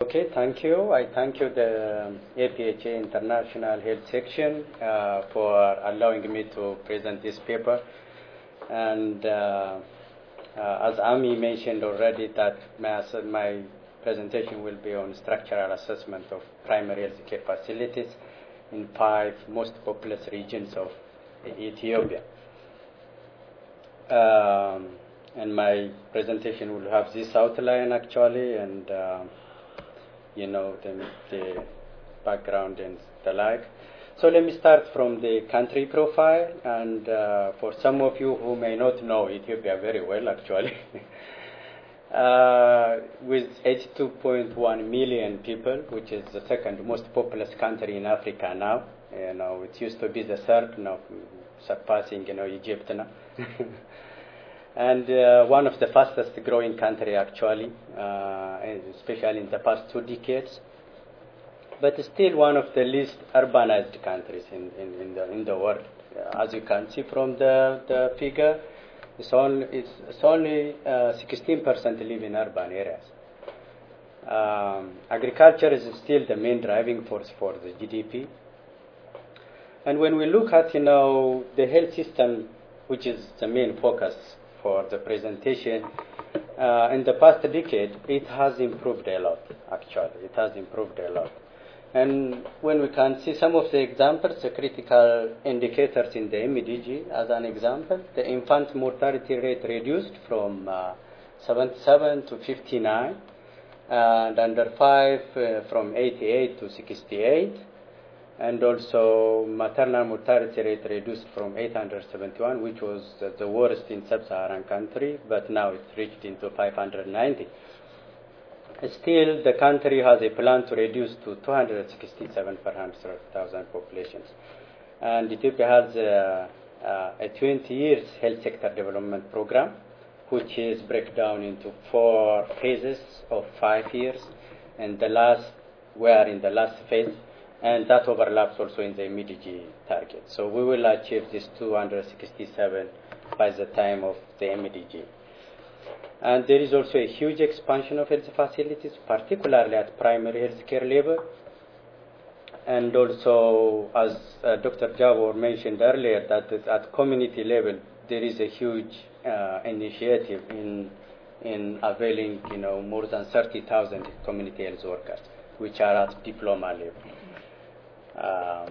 Okay, thank you. I thank you, the APHA International Health Section, for allowing me to present this paper. And as Ami mentioned already, that my presentation will be on structural assessment of primary health care facilities in 5 most populous regions of Ethiopia. And my presentation will have this outline actually, and the background and the like. So let me start from the country profile, and for some of you who may not know Ethiopia very well actually, with 82.1 million people, which is the second most populous country in Africa now. It used to be the third, now surpassing Egypt now. And one of the fastest growing country actually, especially in the past 2 decades. But still one of the least urbanized countries in the world. As you can see from the figure, it's only 16% live in urban areas. Agriculture is still the main driving force for the GDP. And when we look at the health system, which is the main focus for the presentation, in the past decade, it has improved a lot, actually. It has improved a lot. And when we can see some of the examples, the critical indicators in the MDG, as an example, the infant mortality rate reduced from 77 to 59, and under 5 from 88 to 68, and also maternal mortality rate reduced from 871, which was the worst in sub-Saharan country, but now it's reached into 590. Still, the country has a plan to reduce to 267 per 100,000 populations. And Ethiopia has a 20 years health sector development program, which is breakdown into 4 phases of 5 years. And we are in the last phase, and that overlaps also in the MDG target. So we will achieve this 267 by the time of the MDG. And there is also a huge expansion of health facilities, particularly at primary health care level. And also, as Dr. Jawor mentioned earlier, that at community level, there is a huge initiative in availing, more than 30,000 community health workers, which are at diploma level.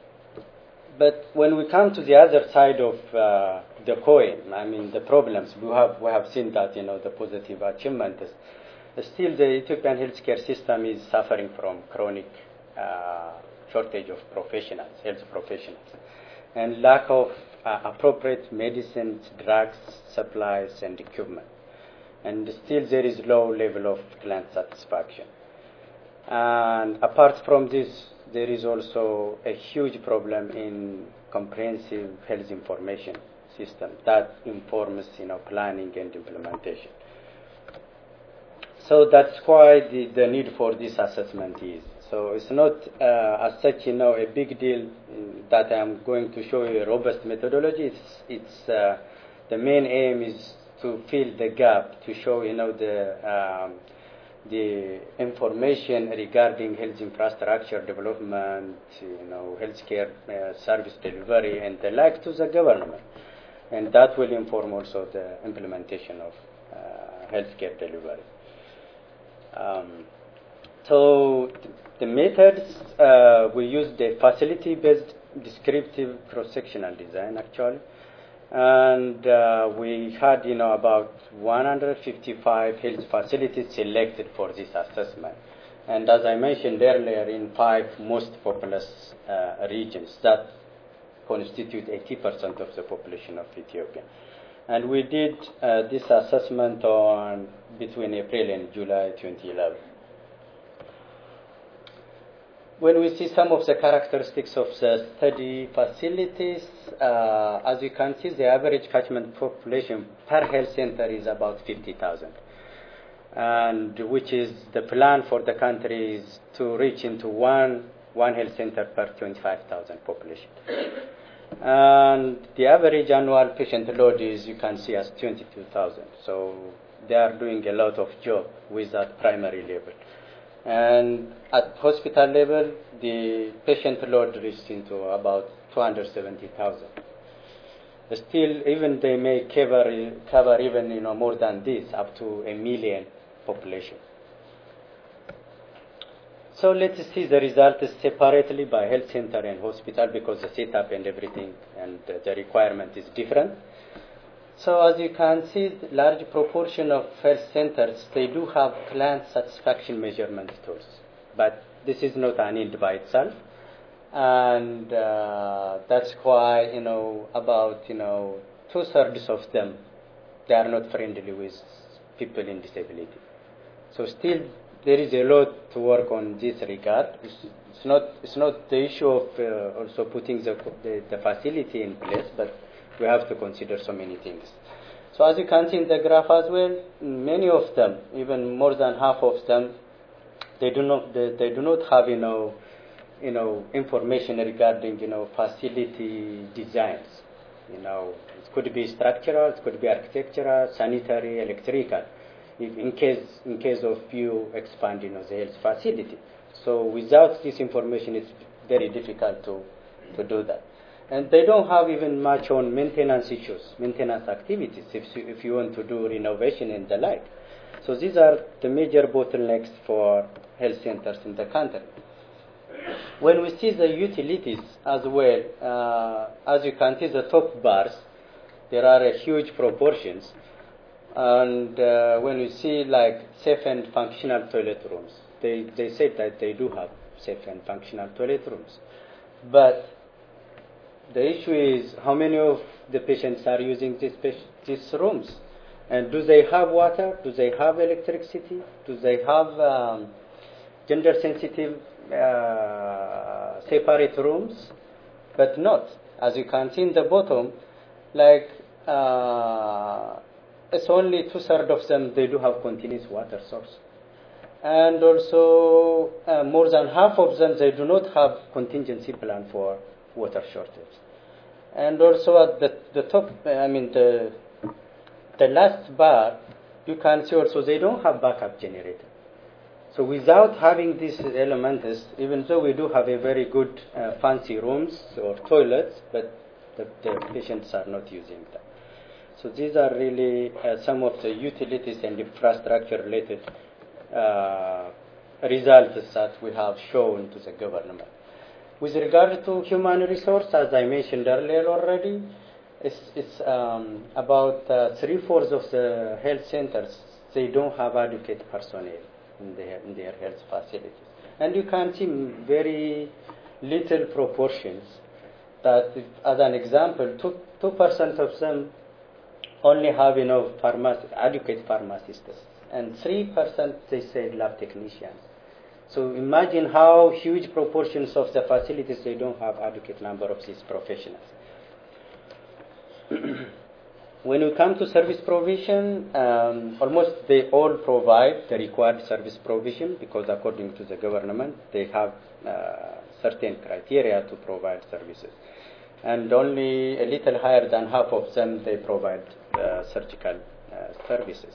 But when we come to the other side of the coin, I mean the problems, we have seen that the positive achievements. Still, the Ethiopian healthcare system is suffering from chronic shortage of health professionals, and lack of appropriate medicines, drugs, supplies, and equipment. And still, there is low level of client satisfaction. And apart from this, there is also a huge problem in comprehensive health information system that informs, planning and implementation. So that's why the need for this assessment is. So it's not as such, a big deal that I'm going to show you a robust methodology. It's the main aim is to fill the gap, to show, the information regarding health infrastructure development, healthcare service delivery, and the like to the government. And that will inform also the implementation of healthcare delivery. So the methods, we use the facility-based descriptive cross-sectional design, actually. And we had, about 155 health facilities selected for this assessment. And as I mentioned earlier, in 5 most populous regions that constitute 80% of the population of Ethiopia. And we did this assessment between April and July 2011. When we see some of the characteristics of the study facilities, as you can see, the average catchment population per health center is about 50,000, and which is the plan for the country is to reach into one health center per 25,000 population. And the average annual patient load is, you can see, as 22,000. So they are doing a lot of job with that primary level. And at hospital level, the patient load reached into about 270,000. Still, even they may cover even more than this, up to 1 million population. So let's see the results separately by health center and hospital, because the setup and everything and the requirement is different. So as you can see, large proportion of health centers, they do have client satisfaction measurement tools, but this is not an end by itself. And that's why, about 2/3 of them, they are not friendly with people in disability. So still, there is a lot to work on this regard. It's not the issue of also putting the facility in place, but we have to consider so many things. So as you can see in the graph as well, many of them, even more than half of them, they do not have information regarding facility designs. It could be structural, it could be architectural, sanitary, electrical, in case of you expand the health facility. So without this information, it's very difficult to do that. And they don't have even much on maintenance issues, maintenance activities, if you want to do renovation and the like. So these are the major bottlenecks for health centers in the country. When we see the utilities as well, as you can see the top bars, there are huge proportions. And when we see like safe and functional toilet rooms, they say that they do have safe and functional toilet rooms. But the issue is how many of the patients are using these rooms, and do they have water? Do they have electricity? Do they have gender-sensitive separate rooms? But not. As you can see in the bottom, it's only 2/3 of them, they do have continuous water source. And also, more than half of them, they do not have contingency plan for water shortage. And also at the top, the last bar, you can see also they don't have backup generator. So without having these elements, even though we do have a very good fancy rooms or toilets, but the patients are not using them. So these are really some of the utilities and infrastructure related results that we have shown to the government. With regard to human resource, as I mentioned earlier already, it's about 3/4 of the health centers, they don't have adequate personnel in their health facilities. And you can see very little proportions that, as an example, 2% of them only have adequate pharmacists, and 3% they say lab technicians. So imagine how huge proportions of the facilities they don't have adequate number of these professionals. When we come to service provision, almost they all provide the required service provision, because according to the government, they have certain criteria to provide services. And only a little higher than half of them, they provide surgical services.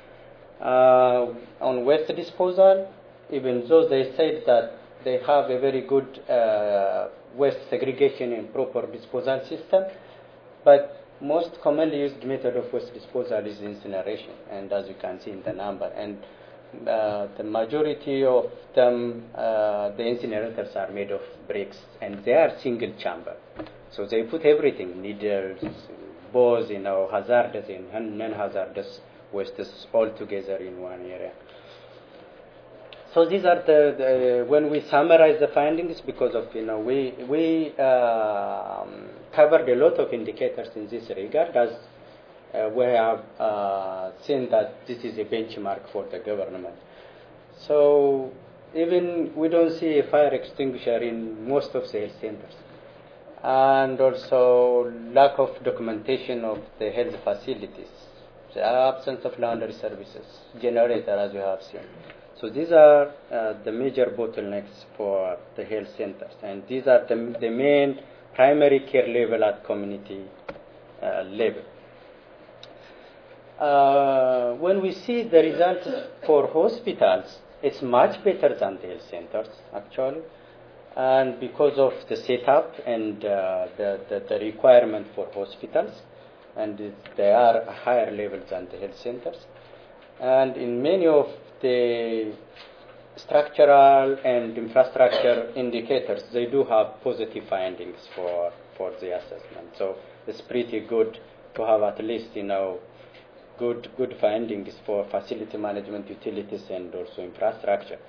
On waste disposal, even though they said that they have a very good waste segregation and proper disposal system, but most commonly used method of waste disposal is incineration, and as you can see in the number. And the majority of them, the incinerators are made of bricks, and they are single chamber. So they put everything, needles, balls, hazardous and non-hazardous wastes all together in one area. So these are when we summarize the findings, because of we covered a lot of indicators in this regard, as we have seen that this is a benchmark for the government. So even we don't see a fire extinguisher in most of the health centers, and also lack of documentation of the health facilities, the absence of laundry services, generator, as we have seen. So these are the major bottlenecks for the health centers, and these are the main primary care level at community level. When we see the results for hospitals, It's much better than the health centers, actually. And because of the setup and the requirement for hospitals, and they are a higher level than the health centers. And in many of the structural and infrastructure indicators, they do have positive findings for the assessment. So it's pretty good to have at least, good findings for facility management, utilities, and also infrastructure.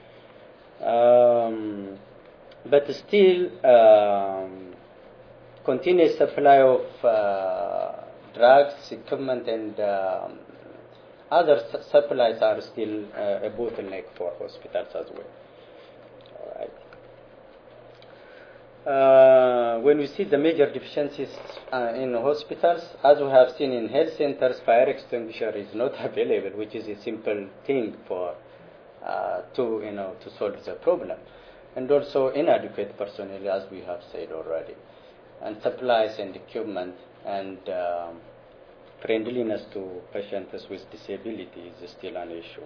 But still, continuous supply of drugs, equipment, and other supplies are still a bottleneck for hospitals as well. All right. When we see the major deficiencies in hospitals, as we have seen in health centers, fire extinguisher is not available, which is a simple thing for to solve the problem, and also inadequate personnel, as we have said already, and supplies and equipment, and friendliness to patients with disability is still an issue.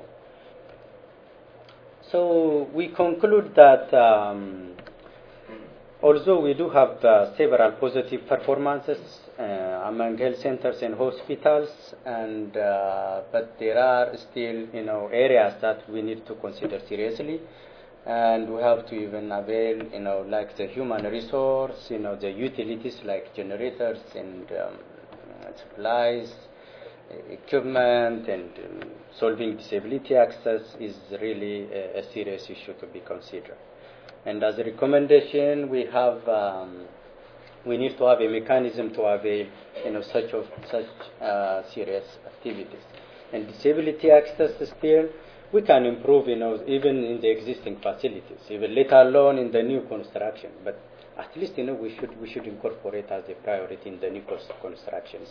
So we conclude that although we do have several positive performances among health centers and hospitals, and but there are still areas that we need to consider seriously, and we have to even avail like the human resource, the utilities like generators and supplies, equipment, and solving disability access is really a serious issue to be considered. And as a recommendation, we need to have a mechanism to avail such serious activities. And disability access still we can improve even in the existing facilities, even let alone in the new construction. But at least we should incorporate as a priority in the new constructions.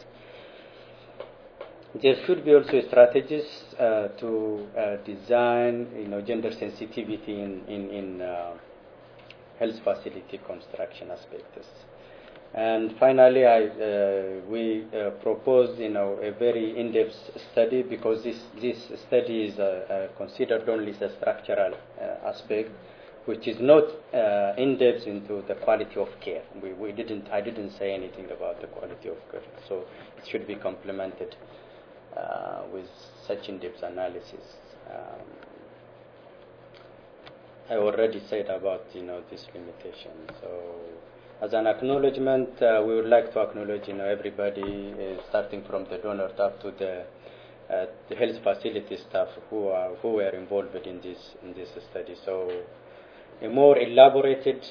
There should be also strategies to design gender sensitivity in health facility construction aspects. And finally, we proposed a very in-depth study, because this study is considered only the structural aspect, which is not in-depth into the quality of care. I didn't say anything about the quality of care, so it should be complemented with such in-depth analysis. I already said about this limitation. So, as an acknowledgement, we would like to acknowledge everybody, starting from the donor up to the health facility staff who were involved in this study. So, a more elaborated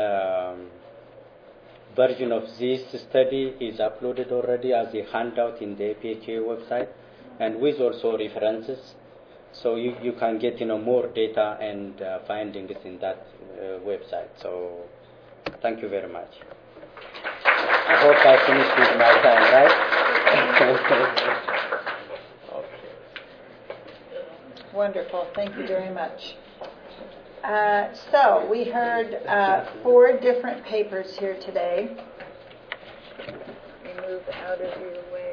version of this study is uploaded already as a handout in the APHA website, and with also references. So you can get more data and findings in that website. So thank you very much. I hope I finished with my time, right? Okay. Wonderful. Thank you very much. So we heard 4 different papers here today. Let me move out of your way.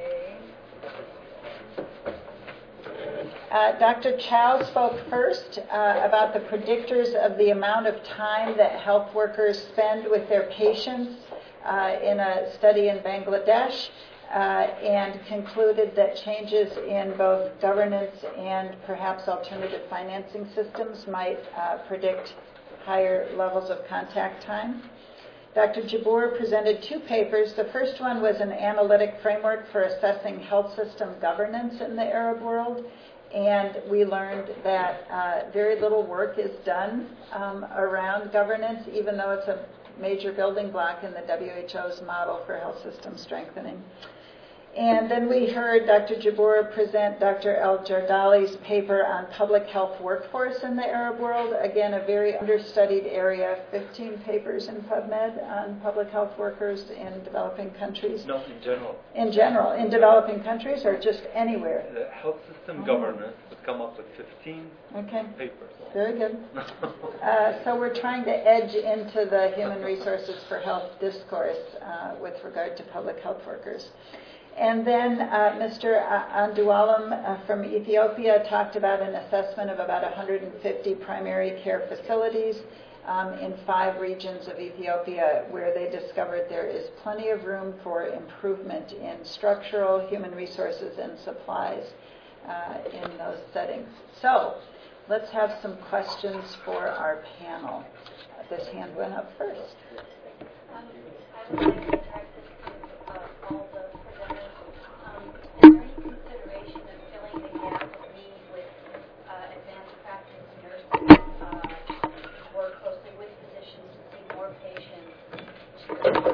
Dr. Chow spoke first about the predictors of the amount of time that health workers spend with their patients in a study in Bangladesh, and concluded that changes in both governance and perhaps alternative financing systems might predict higher levels of contact time. Dr. Jabour presented 2 papers. The first one was an analytic framework for assessing health system governance in the Arab world, and we learned that very little work is done around governance, even though it's a major building block in the WHO's model for health system strengthening. And then we heard Dr. Jabour present Dr. El-Jardali's paper on public health workforce in the Arab world. Again, a very understudied area, 15 papers in PubMed on public health workers in developing countries. No, in general. In general, in developing countries or just anywhere? The health system governance would come up with 15 papers. Very good. So we're trying to edge into the human resources for health discourse with regard to public health workers. And then Mr. Andualam from Ethiopia talked about an assessment of about 150 primary care facilities in 5 regions of Ethiopia where they discovered there is plenty of room for improvement in structural, human resources, and supplies in those settings. So let's have some questions for our panel. This hand went up first. I would like to practice all the presenters. Is there any consideration of filling the gap of need with advanced practice nurses to work closely with physicians to see more patients?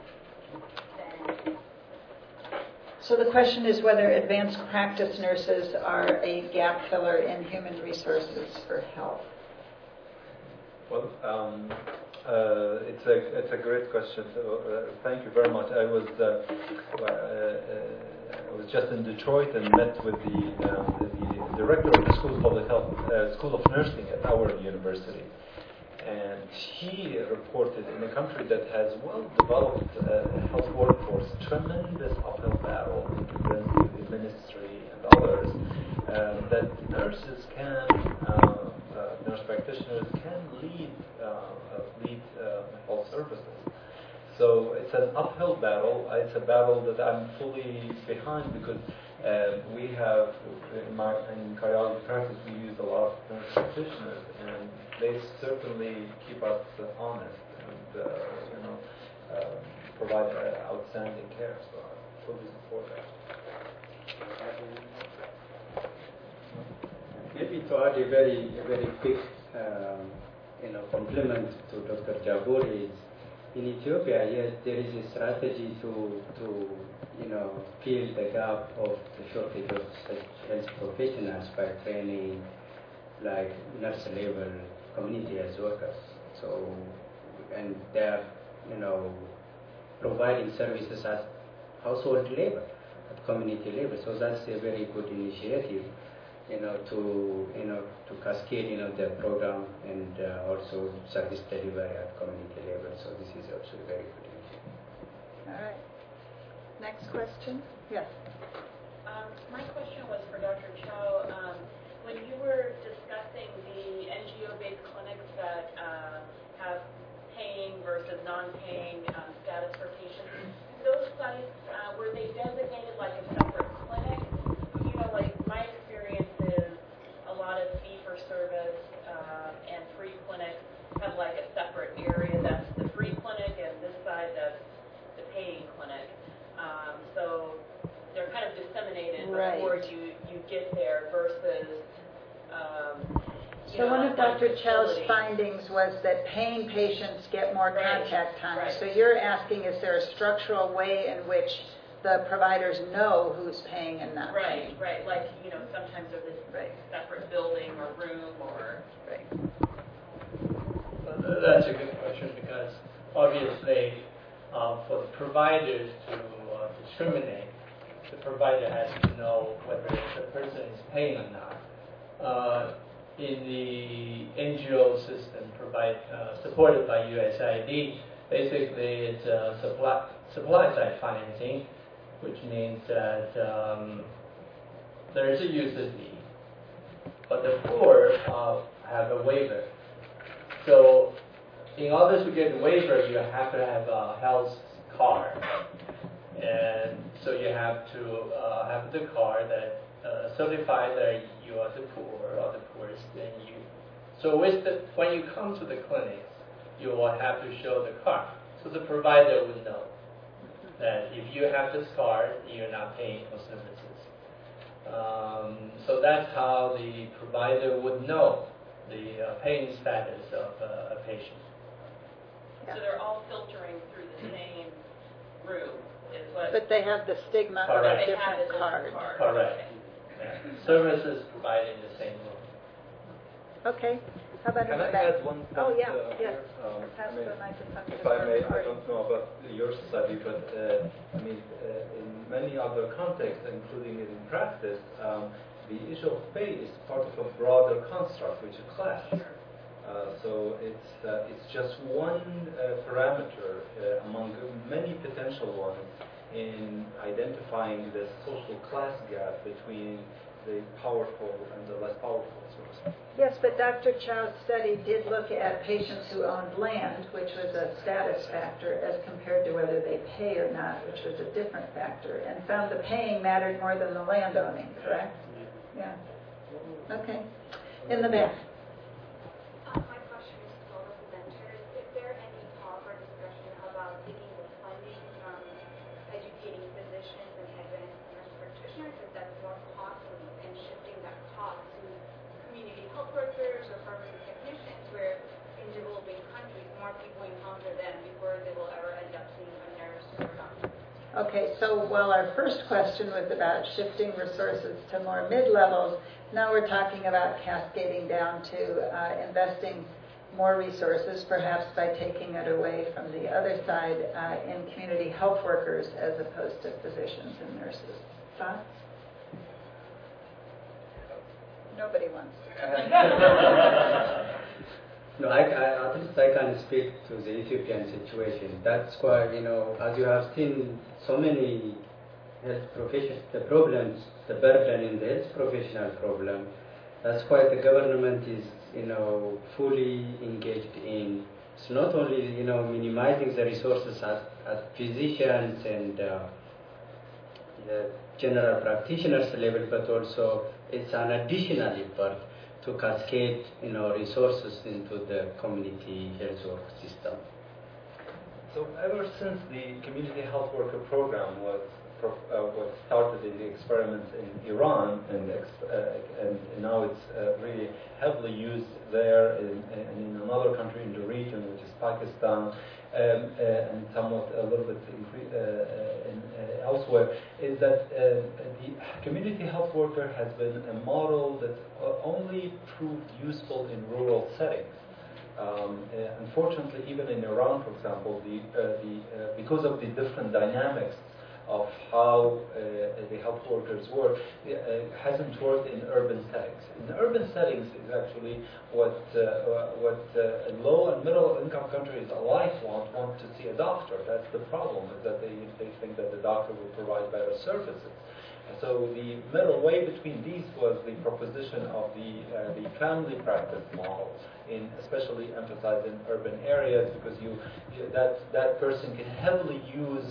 So the question is whether advanced practice nurses are a gap filler in human resources for health. Well, it's a great question. So, thank you very much. I was just in Detroit and met with the director of the School of Public Health, School of Nursing at our university, and he reported in a country that has well-developed health workforce, tremendous uphill battle with the ministry and others, that nurses nurse practitioners can lead health services. So it's an uphill battle. It's a battle that I'm fully behind because we have, in cardiology practice, we use a lot of nurse practitioners, and they certainly keep us honest and provide outstanding care. So I fully support that. Maybe to add a very quick compliment to Dr. Jabour is in Ethiopia, yes, there is a strategy to fill the gap of the shortage of such health professionals by training like nurse level community health workers. So, and they are, providing services as household labor at community level. So that's a very good initiative, to cascade, the program and also service delivery at community level. So this is also a very good initiative. All right. Next question? Yes. My question was for Dr. Chow. When you were discussing the NGO-based clinics that have paying versus non-paying status for patients, those sites, were they designated like a separate clinic? Like my experience is a lot of fee-for-service and free clinics have like a separate area that's the free clinic and this side that's the paying clinic. So they're kind of disseminated before you get there versus so one of Dr. Chow's findings was that paying patients get more contact time. Right. So you're asking, is there a structural way in which the providers know who's paying and not paying? Right. Like, sometimes there's this separate building or room or... Right. That's a good question because obviously for the providers to discriminate, the provider has to know whether the person is paying or not. In the NGO system supported by USAID, basically it's supply side financing, which means that there is a user fee, but the poor have a waiver. So in order to get a waiver, you have to have a health card, and so you have to have the card that certifies that you are the poor or the poorest than you. So when you come to the clinic, you will have to show the card, so the provider would know that if you have this card, you're not paying for services. So that's how the provider would know the paying status of a patient. So they're all filtering through the same room, is what... But they have the stigma of a different card. Correct. Yeah. Services provided in the same room. Okay. How about Can I back? add one point? Oh, yeah, yes. Pass the microphone. If I may, I don't know about your study, but in many other contexts, including in practice, the issue of pay is part of a broader construct, which is class. So it's just one parameter among many potential ones in identifying the social class gap between the powerful and the less powerful sources. Yes, but Dr. Chow's study did look at patients who owned land, which was a status factor, as compared to whether they pay or not, which was a different factor, and found the paying mattered more than the land owning, correct? Yeah. Okay. In the back. My question is to all the presenters. Is there any talk or discussion about taking the funding from educating physicians and advanced nurse practitioners, if that's more costly, and shifting that cost to community health workers or pharmacy technicians, where in developing countries more people encounter them before they will ever end up seeing a nurse or a doctor? Okay, so while our first question was about shifting resources to more mid-levels, now we're talking about cascading down to investing more resources, perhaps by taking it away from the other side in community health workers as opposed to physicians and nurses. Thoughts? Nobody wants to. No, at least I can speak to the Ethiopian situation. That's why, as you have seen, so many health professionals, the problems, the burden in the health professional problem, that's why the government is, fully engaged in. It's not only, minimizing the resources at physicians and the general practitioners level, but also it's an additional effort to cascade, resources into the community health work system. So ever since the community health worker program was started in the experiments in Iran, and now it's really heavily used there and in another country in the region, which is Pakistan, and somewhat a little bit elsewhere, is that the community health worker has been a model that only proved useful in rural settings. Unfortunately, even in Iran, for example, because of the different dynamics of how the health workers work, hasn't worked in urban settings. In urban settings is actually what low and middle income countries alike want to see a doctor. That's the problem, is that they think that the doctor will provide better services. And so the middle way between these was the proposition of the family practice model, especially emphasized in urban areas, because that person can heavily use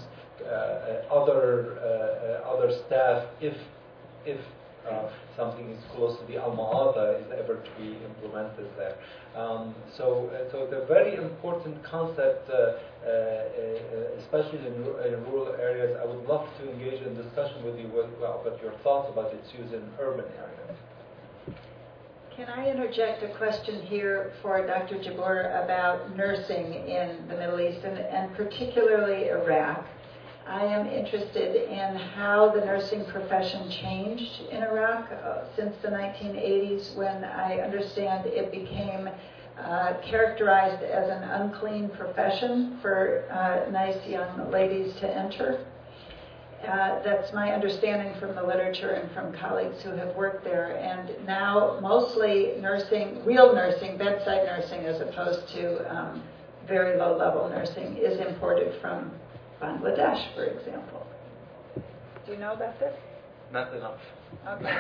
other staff if something is close to the alma-ata is ever to be implemented there. So the very important concept, especially in rural areas. I would love to engage in discussion with you about your thoughts about its use in urban areas. Can I interject a question here for Dr. Jabour about nursing in the Middle East and particularly Iraq? I am interested in how the nursing profession changed in Iraq since the 1980s, when I understand it became characterized as an unclean profession for nice young ladies to enter. That's my understanding from the literature and from colleagues who have worked there. And now mostly nursing, real nursing, bedside nursing, as opposed to very low-level nursing, is imported from Bangladesh, for example. Do you know about this? Not enough. Okay.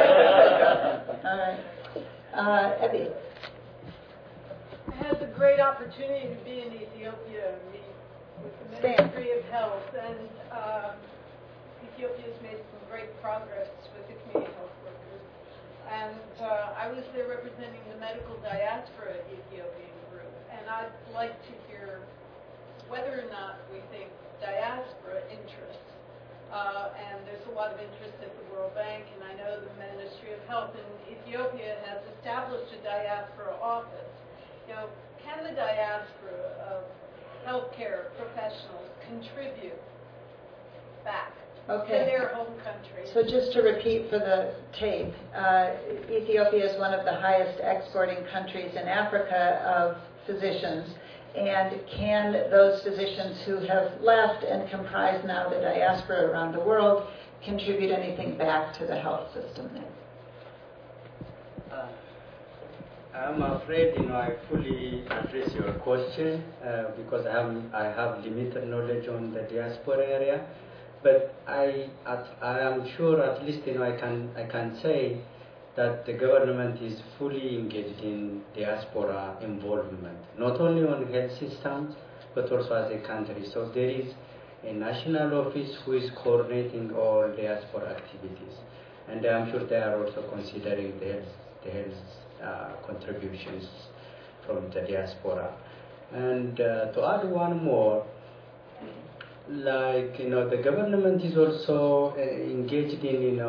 All right. Evie. I had the great opportunity to be in Ethiopia and meet with the Ministry of Health, and Ethiopia has made some great progress with the community health workers. And I was there representing the medical diaspora Ethiopian group, and I'd like to hear whether or not we think diaspora interests, and there's a lot of interest at the World Bank, and I know the Ministry of Health in Ethiopia has established a diaspora office. Can the diaspora of healthcare professionals contribute back to their home country? So just to repeat for the tape, Ethiopia is one of the highest exporting countries in Africa of physicians. And can those physicians who have left and comprise now the diaspora around the world contribute anything back to the health system there? I'm afraid, I fully address your question because I have limited knowledge on the diaspora area. But I am sure, at least I can say that the government is fully engaged in diaspora involvement, not only on health systems, but also as a country. So there is a national office who is coordinating all diaspora activities. And I'm sure they are also considering the health contributions from the diaspora. And to add one more, the government is also engaged in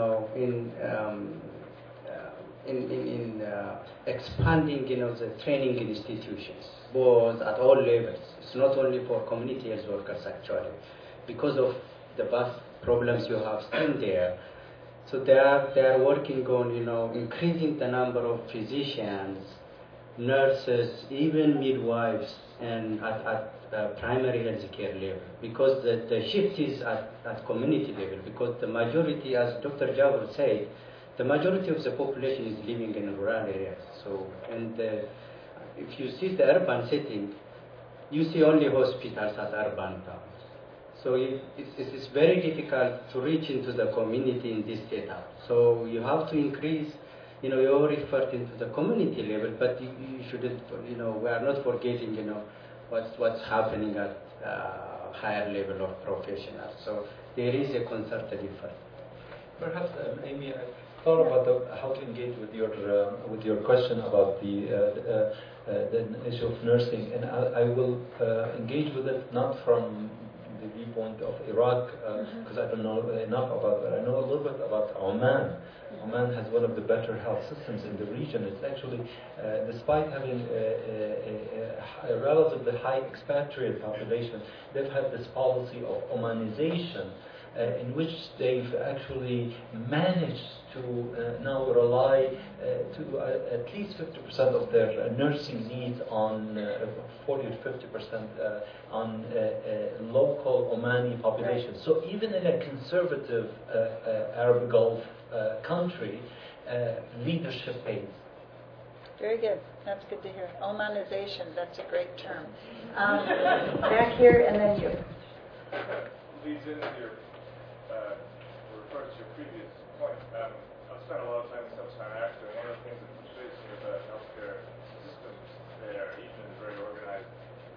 expanding the training institutions, both at all levels. It's not only for community health workers actually, because of the vast problems you have seen there. So they are working on increasing the number of physicians, nurses, even midwives, and at primary health care level, because the shift is at community level, because the majority, as Dr. Jabir said, the majority of the population is living in rural areas. So, and if you see the urban setting, you see only hospitals at urban towns. So it's very difficult to reach into the community in this setup. So you have to increase, your effort into the community level, but you shouldn't, we are not forgetting, what's happening at higher level of professionals. So there is a concerted effort. Perhaps, Amy, I thought about how to engage with your question about the issue of nursing, and I will engage with it not from the viewpoint of Iraq, because I don't know enough about it. I know a little bit about Oman. Oman has one of the better health systems in the region. It's actually, despite having a relatively high expatriate population, they've had this policy of Omanization, in which they've actually managed to now rely to at least 50% of their nursing needs on 40 to 50% on local Omani population. Right. So even in a conservative Arab Gulf country, leadership pays. Very good. That's good to hear. Omanization, that's a great term. Back here, and then you. Leads into your refers to your previous point. I've spent a lot of time in Sub-Saharan Africa, and one of the things that frustrates me about healthcare systems there, even in very organized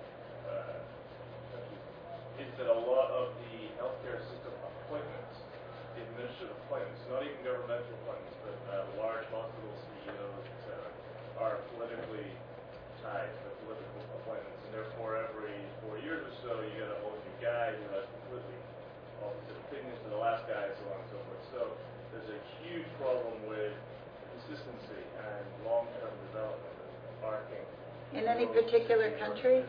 countries, is that a lot of the healthcare system appointments, the administrative appointments, not even governmental appointments, but large hospital CEOs, etc., are politically tied to political appointments, and therefore every 4 years or so you get a whole new guy who has completely opposite opinions to the last guy, and so on and so forth. So there's a huge problem with consistency and long-term development and embarking. In any particular country?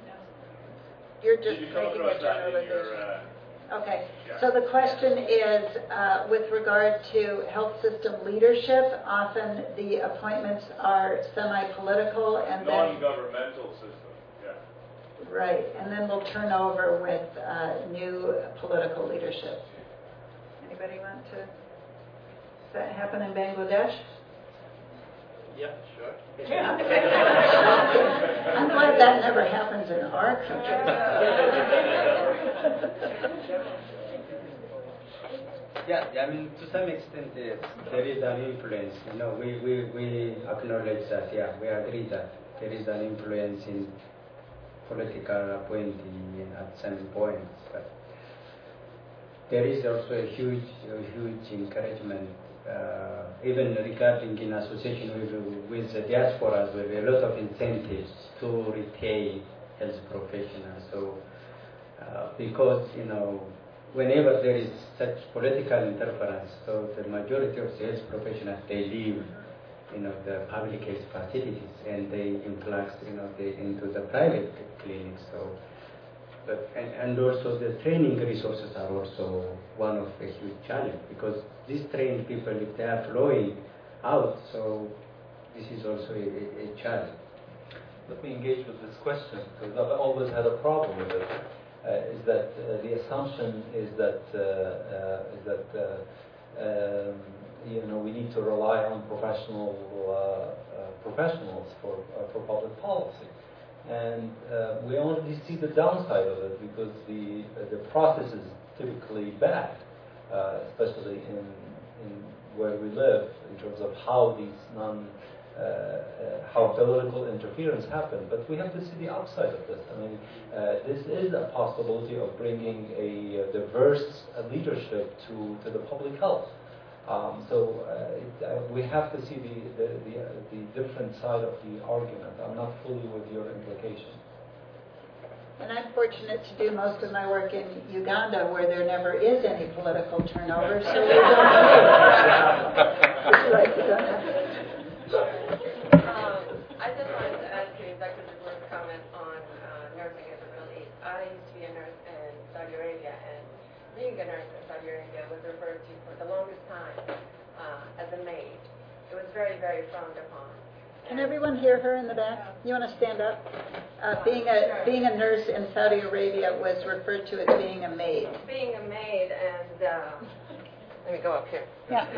You're just making a generalization. Okay. Yeah. So the question is, with regard to health system leadership, often the appointments are semi-political and then... Non-governmental system. Right, and then we'll turn over with new political leadership. Anybody want to? Does that happen in Bangladesh? Yeah, sure. I'm glad that never happens in our country. Yeah, I mean, to some extent, there is an influence. We acknowledge that, we agree that there is an influence in political appointee at some points, but there is also a huge encouragement, even regarding in association with the diasporas, with a lot of incentives to retain health professionals. So, because whenever there is such political interference, so the majority of the health professionals, they leave the public health facilities, and they influx into the private clinics. So, and also the training resources are also one of a huge challenge, because these trained people, if they are flowing out, so this is also a challenge. Let me engage with this question, because I've always had a problem with it. Is that the assumption is that we need to rely on professionals for public policy, and we only see the downside of it, because the processes typically bad, especially in where we live, in terms of how these how political interference happen. But we have to see the upside of this. I mean, this is a possibility of bringing a diverse leadership to the public health. We have to see the different side of the argument. I'm not fully with your implication. And I'm fortunate to do most of my work in Uganda, where there never is any political turnover. So we don't I just wanted to ask you Dr. Jabour's comment on nursing ability. I used to be a nurse in Saudi Arabia, and being a nurse in Saudi Arabia was referred to for the longest time as a maid. It was very, very frowned upon. Can everyone hear her in the back? You want to stand up? Being a nurse in Saudi Arabia was referred to as being a maid. Being a maid, and let me go up here. Yeah.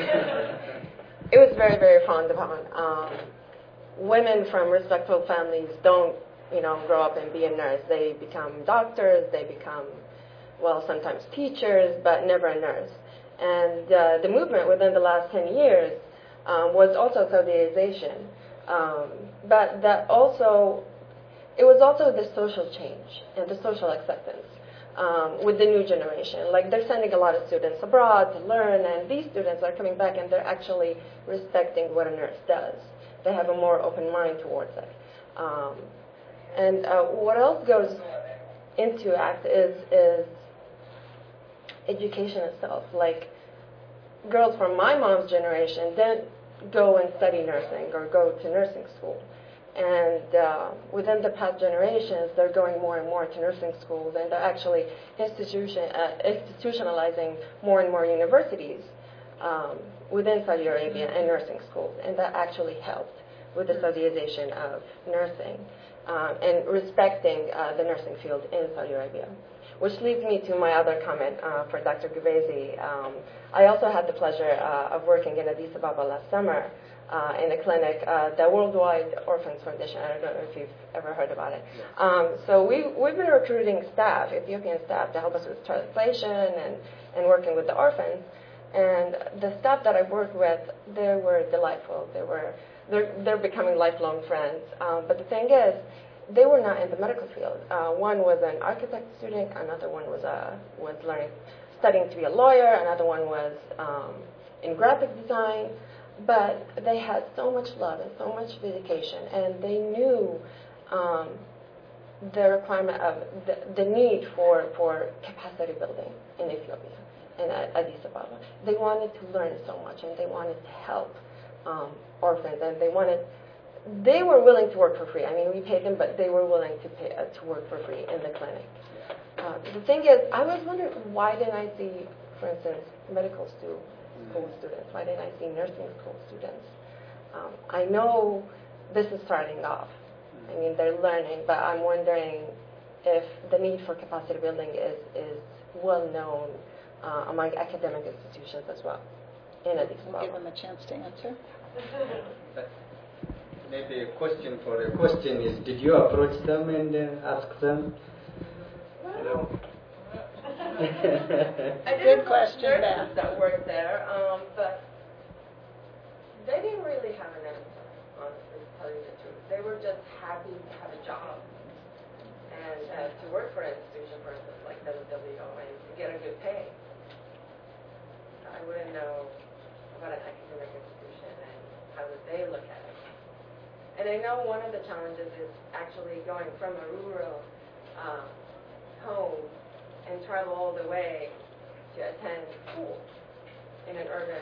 It was very, very frowned upon. Women from respectful families don't, grow up and be a nurse. They become doctors. They become, sometimes teachers, but never a nurse. And the movement within the last 10 years was also Saudiization. But that also, it was also the social change and the social acceptance with the new generation. Like, they're sending a lot of students abroad to learn, and these students are coming back and they're actually respecting what a nurse does. They have a more open mind towards it. And what else goes into ACT is education itself. Like, girls from my mom's generation didn't go and study nursing or go to nursing school. And within the past generations, they're going more and more to nursing schools, and they're actually institutionalizing more and more universities within Saudi Arabia and nursing schools. And that actually helped with the Saudiization of nursing and respecting the nursing field in Saudi Arabia. Which leads me to my other comment for Dr. Gubezi. I also had the pleasure of working in Addis Ababa last summer in a clinic, the Worldwide Orphans Foundation. I don't know if you've ever heard about it. So we've been recruiting staff, Ethiopian staff, to help us with translation and working with the orphans. And the staff that I've worked with, they were delightful. They're becoming lifelong friends. But the thing is, they were not in the medical field. One was an architect student, another one was studying to be a lawyer, another one was in graphic design. But they had so much love and so much dedication, and they knew the requirement of the need for capacity building in Ethiopia and Addis Ababa. They wanted to learn so much, and they wanted to help orphans, and they were willing to work for free. I mean, we paid them, but they were willing to work for free in the clinic. The thing is, I was wondering, why didn't I see, for instance, medical school students? Why didn't I see nursing school students? I know this is starting off. I mean, they're learning, but I'm wondering if the need for capacity building is well known among academic institutions as well in Addis Ababa. We'll give them a chance to answer. Maybe a question for the question is, did you approach them and ask them? Good question, Beth. That worked there, but they didn't really have an answer, honestly, to tell you the truth. They were just happy to have a job and to work for an institution, for instance, like WWO, and to get a good pay. I wouldn't know about an academic institution and how would they look at it. And I know one of the challenges is actually going from a rural home and travel all the way to attend school in an urban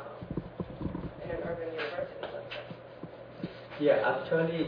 university, let's say. Yeah, actually,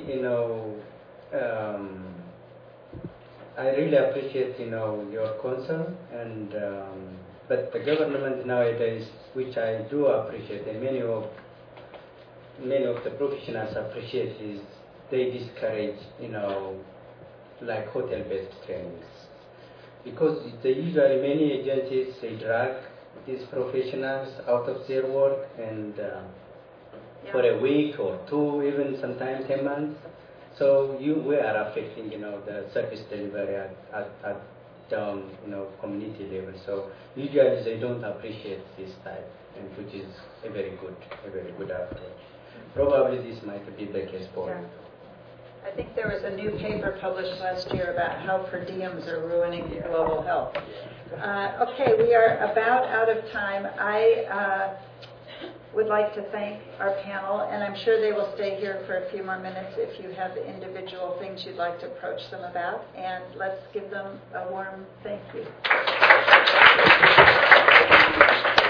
I really appreciate, your concern, and but the government nowadays, which I do appreciate, and many of the professionals appreciate, is they discourage, like hotel-based trainings. Because usually many agencies, they drag these professionals out of their work and for a week or two, even sometimes 10 months. So we are affecting, the service delivery down, community level. So usually they don't appreciate this type, and which is a very good approach. Probably this might be the case for. Yeah. I think there was a new paper published last year about how per diems are ruining global health. Okay, we are about out of time. I would like to thank our panel, and I'm sure they will stay here for a few more minutes if you have individual things you'd like to approach them about. And let's give them a warm thank you.